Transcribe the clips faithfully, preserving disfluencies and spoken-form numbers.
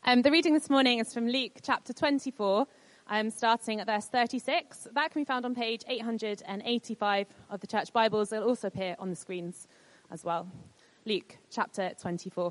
Um, the reading this morning is from Luke chapter twenty-four, um, starting at verse thirty-six. That can be found on page eight hundred eighty-five of the Church Bibles. It'll also appear on the screens as well. Luke chapter twenty-four.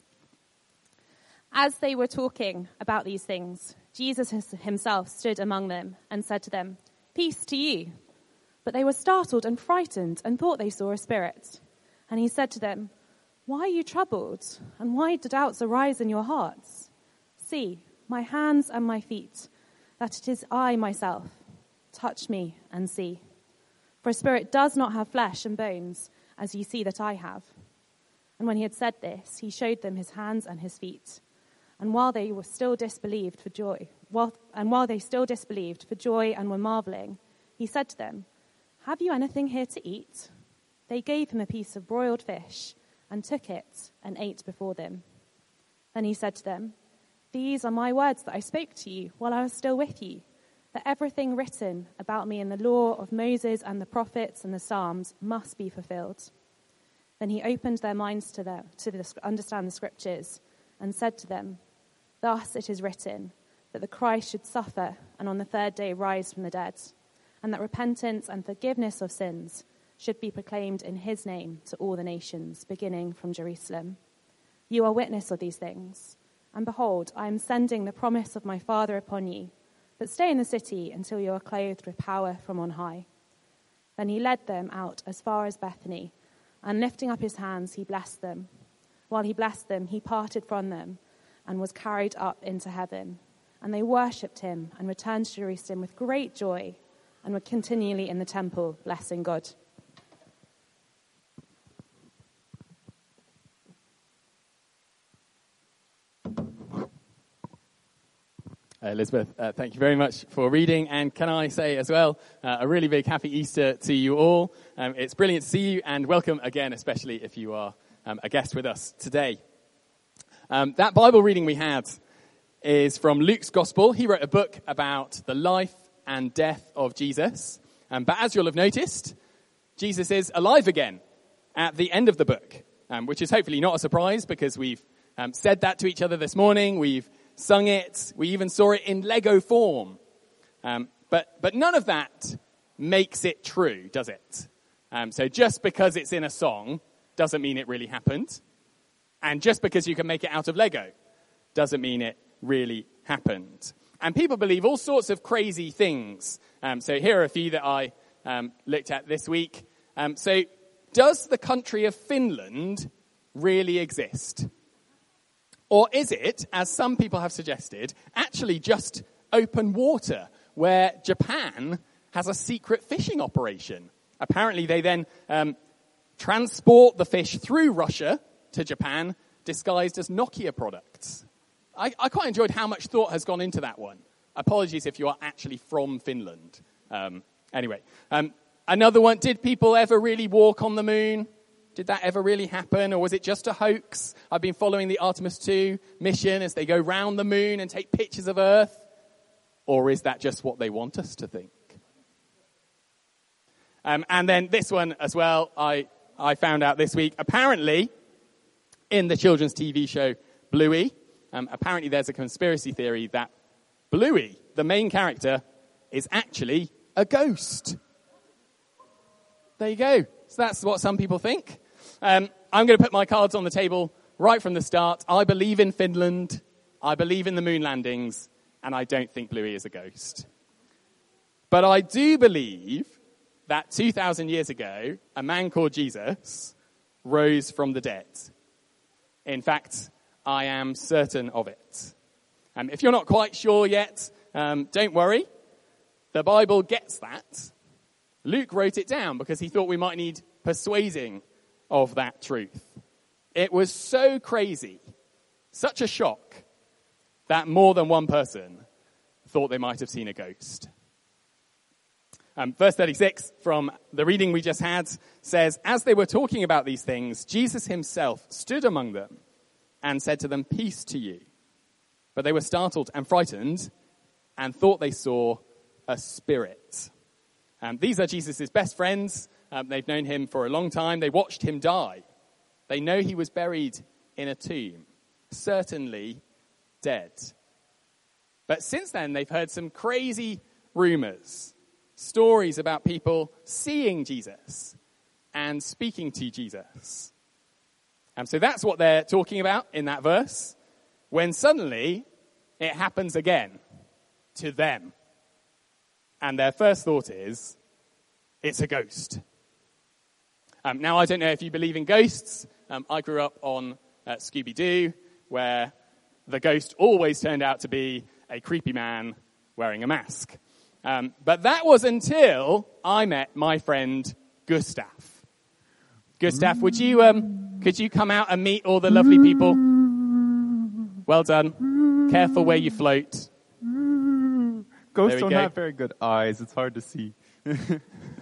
As they were talking about these things, Jesus himself stood among them and said to them, "Peace to you." But they were startled and frightened and thought they saw a spirit. And he said to them, "Why are you troubled? And why do doubts arise in your hearts? See, my hands and my feet, that it is I myself. Touch me and see. For a spirit does not have flesh and bones, as you see that I have." And when he had said this, he showed them his hands and his feet. And while they were still disbelieved for joy, while, and while they still disbelieved for joy and were marveling, he said to them, "Have you anything here to eat?" They gave him a piece of broiled fish and took it and ate before them. Then he said to them, "These are my words that I spoke to you while I was still with you, that everything written about me in the law of Moses and the prophets and the Psalms must be fulfilled." Then he opened their minds to, them, to understand the scriptures and said to them, "Thus it is written, that the Christ should suffer and on the third day rise from the dead, and that repentance and forgiveness of sins should be proclaimed in his name to all the nations, beginning from Jerusalem. You are witness of these things. And behold, I am sending the promise of my Father upon you, but stay in the city until you are clothed with power from on high." Then he led them out as far as Bethany, and lifting up his hands, he blessed them. While he blessed them, he parted from them and was carried up into heaven. And they worshipped him and returned to Jerusalem with great joy and were continually in the temple, blessing God. Uh, Elizabeth, uh, thank you very much for reading, and can I say as well, uh, a really big happy Easter to you all. Um, it's brilliant to see you, and welcome again, especially if you are um, a guest with us today. Um, that Bible reading we had is from Luke's Gospel. He wrote a book about the life and death of Jesus, um, but as you'll have noticed, Jesus is alive again at the end of the book, um, which is hopefully not a surprise because we've um, said that to each other this morning. We've sung it. We even saw it in Lego form. Um, but but none of that makes it true, does it? Um, so just because it's in a song doesn't mean it really happened. And just because you can make it out of Lego doesn't mean it really happened. And people believe all sorts of crazy things. Um, so here are a few that I um, looked at this week. Um, so does the country of Finland really exist? Or is it, as some people have suggested, actually just open water where Japan has a secret fishing operation? Apparently they then um, transport the fish through Russia to Japan disguised as Nokia products. I, I quite enjoyed how much thought has gone into that one. Apologies if you are actually from Finland. Um, anyway, um, another one, did people ever really walk on the moon? Did that ever really happen, or was it just a hoax? I've been following the Artemis two mission as they go round the moon and take pictures of Earth. Or is that just what they want us to think? Um, and then this one as well, I, I found out this week. Apparently, in the children's T V show Bluey, um, apparently there's a conspiracy theory that Bluey, the main character, is actually a ghost. There you go. So that's what some people think. Um, I'm going to put my cards on the table right from the start. I believe in Finland. I believe in the moon landings. And I don't think Bluey is a ghost. But I do believe that two thousand years ago, a man called Jesus rose from the dead. In fact, I am certain of it. Um, if you're not quite sure yet, um, don't worry. The Bible gets that. Luke wrote it down because he thought we might need persuading of that truth. It was so crazy, such a shock, that more than one person thought they might have seen a ghost. Um, verse thirty-six from the reading we just had says, "As they were talking about these things, Jesus himself stood among them and said to them, 'Peace to you.' But they were startled and frightened and thought they saw a spirit." Um, these are Jesus' best friends. Um, they've known him for a long time. They watched him die. They know he was buried in a tomb, certainly dead. But since then, they've heard some crazy rumors, stories about people seeing Jesus and speaking to Jesus. And so that's what they're talking about in that verse, when suddenly it happens again to them. And their first thought is, it's a ghost. Um, now, I don't know if you believe in ghosts. Um, I grew up on uh, Scooby-Doo, where the ghost always turned out to be a creepy man wearing a mask. Um, but that was until I met my friend Gustav. Gustav, would you, um, could you come out and meet all the lovely people? Well done. Careful where you float. Ghosts don't go. have very good eyes. It's hard to see. Okay.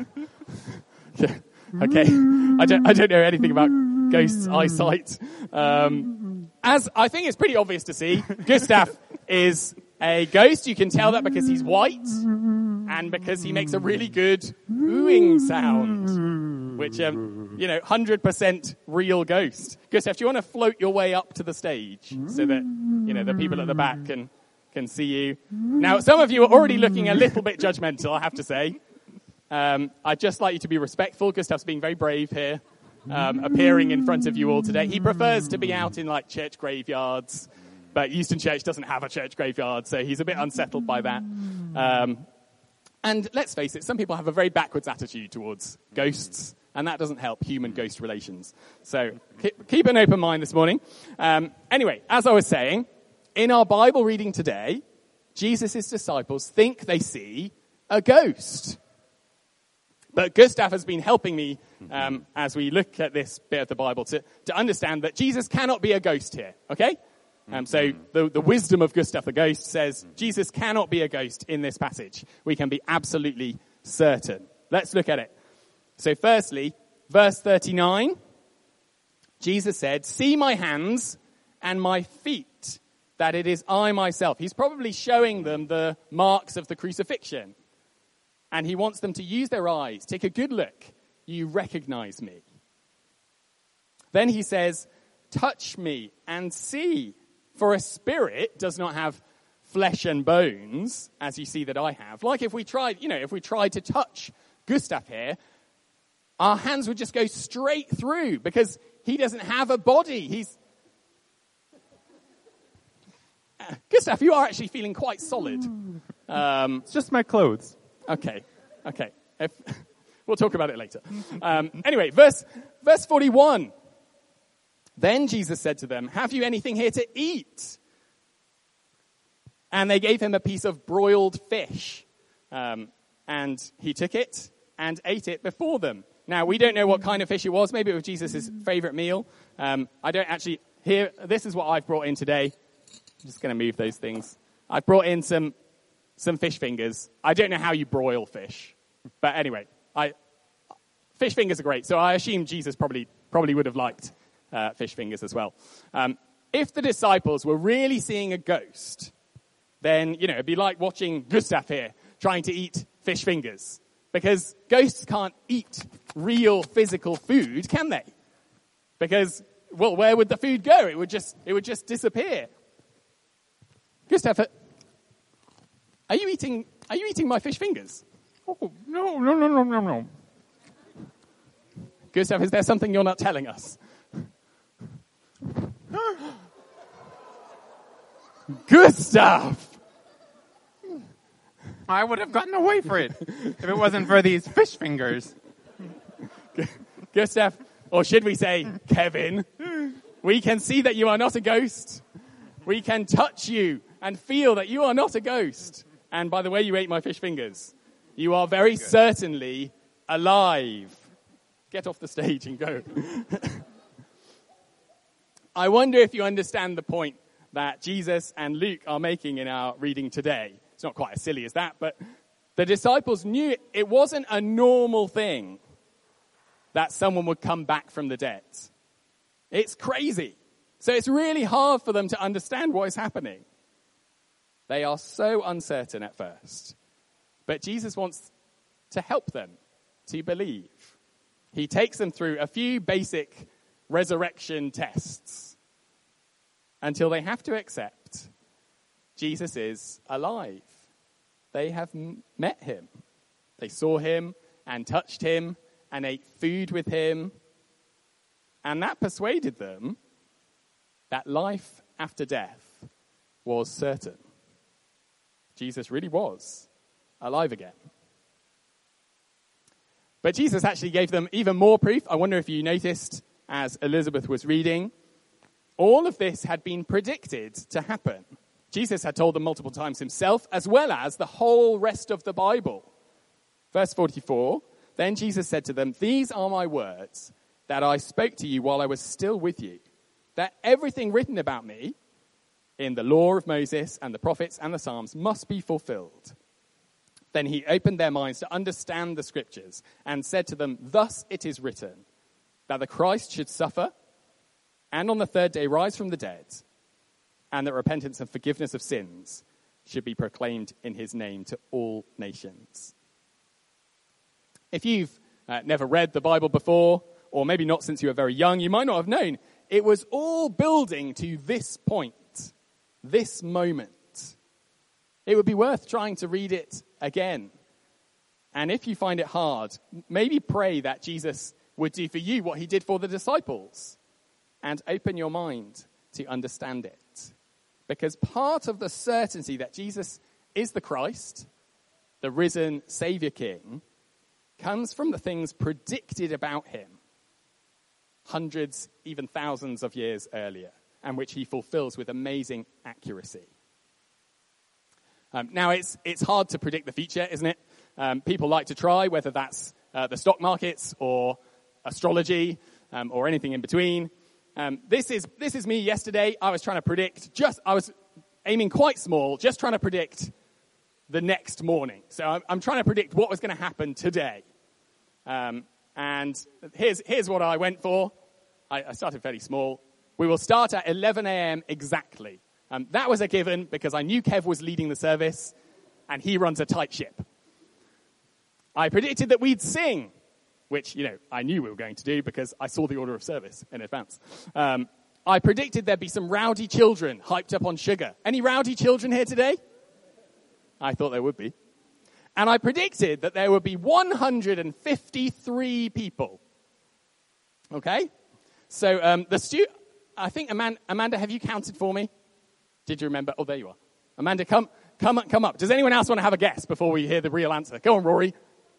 I don't, I don't know anything about ghosts' eyesight. Um, as I think it's pretty obvious to see, Gustav is a ghost. You can tell that because he's white and because he makes a really good oohing sound, which, um, you know, one hundred percent real ghost. Gustav, do you want to float your way up to the stage so that, you know, the people at the back can, can see you? Now, some of you are already looking a little bit judgmental, I have to say. Um, I'd just like you to be respectful. Gustav's being very brave here, um, appearing in front of you all today. He prefers to be out in, like, church graveyards, but Euston Church doesn't have a church graveyard, so he's a bit unsettled by that. Um, and let's face it, some people have a very backwards attitude towards ghosts, and that doesn't help human-ghost relations. So keep, keep an open mind this morning. Um, anyway, as I was saying, in our Bible reading today, Jesus' disciples think they see a ghost. But Gustav has been helping me um, as we look at this bit of the Bible to, to understand that Jesus cannot be a ghost here, okay? Um, so the, the wisdom of Gustav the ghost says Jesus cannot be a ghost in this passage. We can be absolutely certain. Let's look at it. So firstly, verse thirty-nine, Jesus said, "See my hands and my feet, that it is I myself." He's probably showing them the marks of the crucifixion. And he wants them to use their eyes. Take a good look. You recognize me. Then he says, "Touch me and see. For a spirit does not have flesh and bones, as you see that I have." Like if we tried, you know, if we tried to touch Gustav here, our hands would just go straight through because he doesn't have a body. He's... Uh, Gustav, you are actually feeling quite solid. Um, It's just my clothes. Okay, okay. If, we'll talk about it later. Um, anyway, verse verse forty-one. "Then Jesus said to them, 'Have you anything here to eat?' And they gave him a piece of broiled fish. Um, and he took it and ate it before them." Now, we don't know what kind of fish it was. Maybe it was Jesus' favorite meal. Um, I don't actually... Here, this is what I've brought in today. I'm just going to move those things. I've brought in some... Some fish fingers. I don't know how you broil fish. But anyway, I, fish fingers are great. So I assume Jesus probably probably would have liked uh, fish fingers as well. Um, if the disciples were really seeing a ghost, then, you know, it'd be like watching Gustav here trying to eat fish fingers. Because ghosts can't eat real physical food, can they? Because, well, where would the food go? It would just, it would just disappear. Gustav... Are you eating, are you eating my fish fingers? Oh, no, no, no, no, no, no. Gustav, is there something you're not telling us? Gustav! I would have gotten away for it if it wasn't for these fish fingers. Gustav, or should we say Kevin, we can see that you are not a ghost. We can touch you and feel that you are not a ghost. And by the way you ate my fish fingers, you are very Good. certainly alive. Get off the stage and go. I wonder if you understand the point that Jesus and Luke are making in our reading today. It's not quite as silly as that, but the disciples knew it wasn't a normal thing that someone would come back from the dead. It's crazy. So it's really hard for them to understand what is happening. They are so uncertain at first. But Jesus wants to help them to believe. He takes them through a few basic resurrection tests until they have to accept Jesus is alive. They have m- met him. They saw him and touched him and ate food with him. And that persuaded them that life after death was certain. Jesus really was alive again. But Jesus actually gave them even more proof. I wonder if you noticed as Elizabeth was reading, all of this had been predicted to happen. Jesus had told them multiple times himself, as well as the whole rest of the Bible. Verse forty-four, then Jesus said to them, "These are my words that I spoke to you while I was still with you, that everything written about me in the law of Moses and the prophets and the Psalms must be fulfilled." Then he opened their minds to understand the scriptures and said to them, "Thus it is written, that the Christ should suffer and on the third day rise from the dead, and that repentance and forgiveness of sins should be proclaimed in his name to all nations." If you've uh, never read the Bible before, or maybe not since you were very young, you might not have known, it was all building to this point, this moment. It would be worth trying to read it again. And if you find it hard, maybe pray that Jesus would do for you what he did for the disciples and open your mind to understand it. Because part of the certainty that Jesus is the Christ, the risen Savior King, comes from the things predicted about him hundreds, even thousands of years earlier, and which he fulfills with amazing accuracy. Um, now, it's it's hard to predict the future, isn't it? Um, people like to try, whether that's uh, the stock markets or astrology um, or anything in between. Um, this is this is me yesterday. I was trying to predict, just I was aiming quite small, just trying to predict the next morning. So I'm, I'm trying to predict what was going to happen today. Um, and here's here's what I went for. I, I started fairly small. We will start at eleven a.m. exactly. Um, that was a given because I knew Kev was leading the service and he runs a tight ship. I predicted that we'd sing, which, you know, I knew we were going to do because I saw the order of service in advance. Um, I predicted there'd be some rowdy children hyped up on sugar. Any rowdy children here today? I thought there would be. And I predicted that there would be one hundred fifty-three people. Okay? So um, the stu- I think, Amanda, Amanda, have you counted for me? Did you remember? Oh, there you are. Amanda, come, come, come up. Does anyone else want to have a guess before we hear the real answer? Go on, Rory.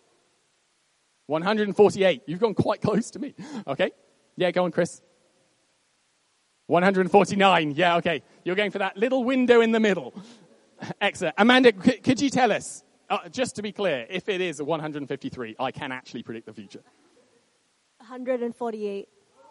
one hundred forty-eight. You've gone quite close to me. Okay. Yeah, go on, Chris. one hundred forty-nine. Yeah, okay. You're going for that little window in the middle. Excellent. Amanda, c- could you tell us, uh, just to be clear, if it is a one hundred fifty-three, I can actually predict the future. one hundred forty-eight.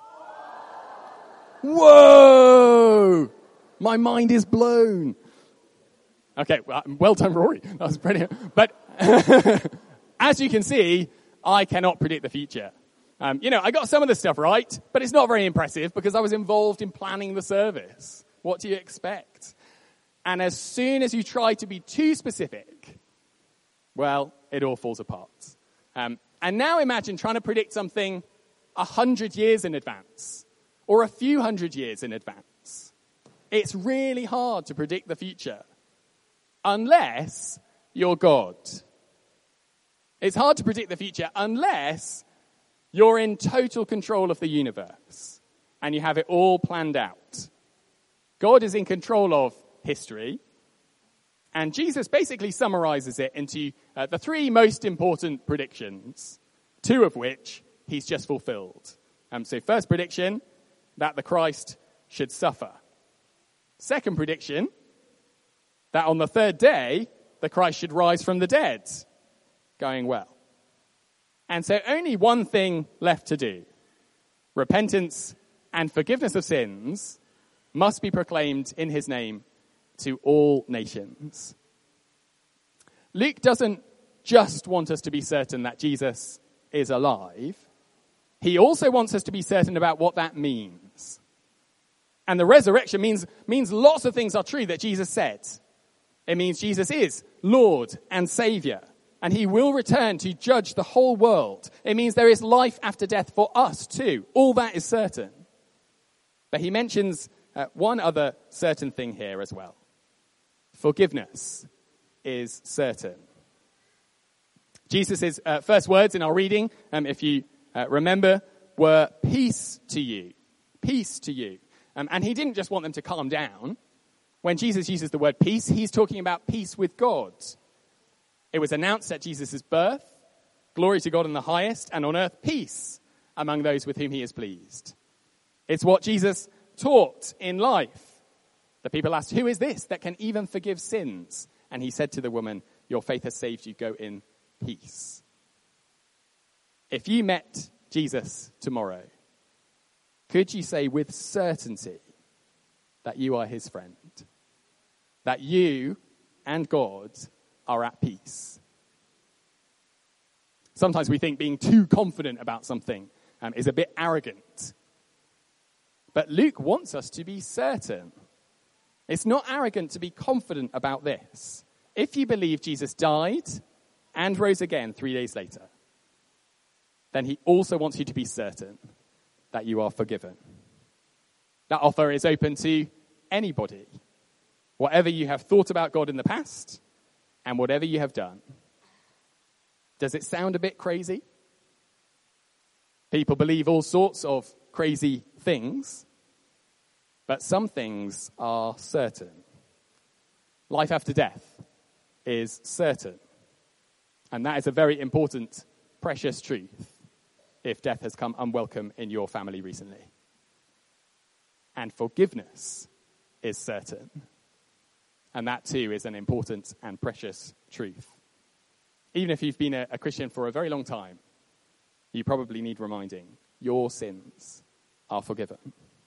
Whoa! My mind is blown. Okay, well, well done, Rory. That was brilliant. But as you can see, I cannot predict the future. Um, you know, I got some of the stuff right, but it's not very impressive because I was involved in planning the service. What do you expect? And as soon as you try to be too specific, well, it all falls apart. Um, and now imagine trying to predict something a hundred years in advance or a few hundred years in advance. It's really hard to predict the future unless you're God. It's hard to predict the future unless you're in total control of the universe and you have it all planned out. God is in control of history, and Jesus basically summarizes it into uh, the three most important predictions, two of which he's just fulfilled. Um, so first prediction, that the Christ should suffer. Second prediction, that on the third day, the Christ should rise from the dead. Going well. And so only one thing left to do. Repentance and forgiveness of sins must be proclaimed in his name to all nations. Luke doesn't just want us to be certain that Jesus is alive. He also wants us to be certain about what that means. And the resurrection means, means lots of things are true that Jesus said. It means Jesus is Lord and Savior, and he will return to judge the whole world. It means there is life after death for us too. All that is certain. But he mentions uh, one other certain thing here as well. forgiveness is certain. Jesus' uh, first words in our reading, um, if you uh, remember, were peace to you. Peace to you. Um, and he didn't just want them to calm down. When Jesus uses the word peace, he's talking about peace with God. It was announced at Jesus' birth, glory to God in the highest, and on earth peace among those with whom he is pleased. It's what Jesus taught in life. The people asked, who is this that can even forgive sins? And he said to the woman, your faith has saved you, go in peace. If you met Jesus tomorrow, could you say with certainty that you are his friend? That you and God are at peace? Sometimes we think being too confident about something um, is a bit arrogant. But Luke wants us to be certain. It's not arrogant to be confident about this. If you believe Jesus died and rose again three days later, then he also wants you to be certain that you are forgiven. That offer is open to anybody. Whatever you have thought about God in the past and whatever you have done. Does it sound a bit crazy? People believe all sorts of crazy things, but some things are certain. Life after death is certain. And that is a very important, precious truth if death has come unwelcome in your family recently. And forgiveness is certain. And that too is an important and precious truth. Even if you've been a, a Christian for a very long time, you probably need reminding, your sins are forgiven.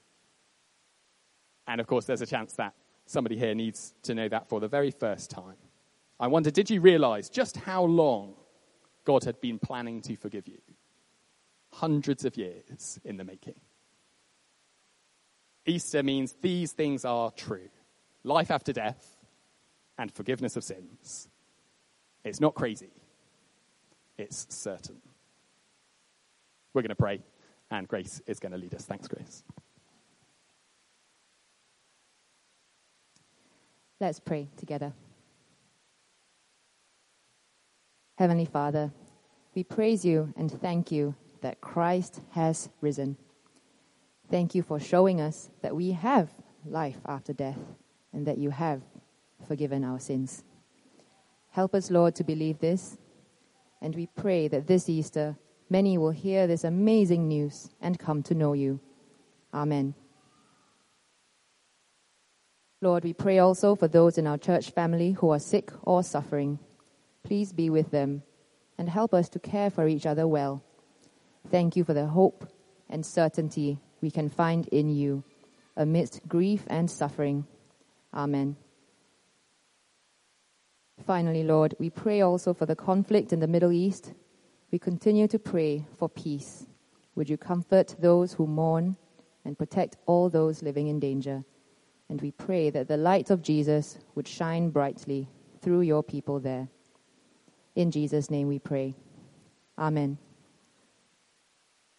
And of course, there's a chance that somebody here needs to know that for the very first time. I wonder, did you realize just how long God had been planning to forgive you? Hundreds of years in the making. Easter means these things are true. Life after death and forgiveness of sins. It's not crazy. It's certain. We're going to pray, and Grace is going to lead us. Thanks, Grace. Let's pray together. Heavenly Father, we praise you and thank you that Christ has risen. Thank you for showing us that we have life after death and that you have forgiven our sins. Help us, Lord, to believe this, and we pray that this Easter many will hear this amazing news and come to know you. Amen. Lord, we pray also for those in our church family who are sick or suffering. Please be with them and help us to care for each other well. Thank you for the hope and certainty we can find in you amidst grief and suffering. Amen. Finally, Lord, we pray also for the conflict in the Middle East. We continue to pray for peace. Would you comfort those who mourn and protect all those living in danger? And we pray that the light of Jesus would shine brightly through your people there. In Jesus' name we pray. Amen.